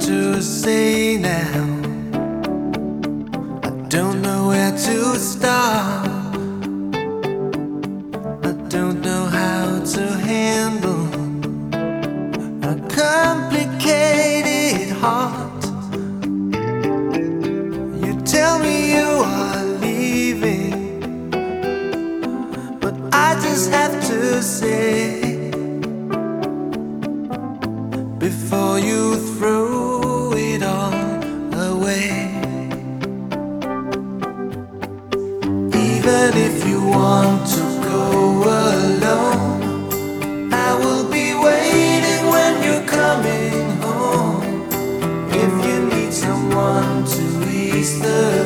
to say now. I don't know where to start. I don't know how to handle a complicated heart. You tell me you are leaving, but I just have to say, before you throw it all away, even if you want to go alone, I will be waiting when you're coming home. If you need someone to ease the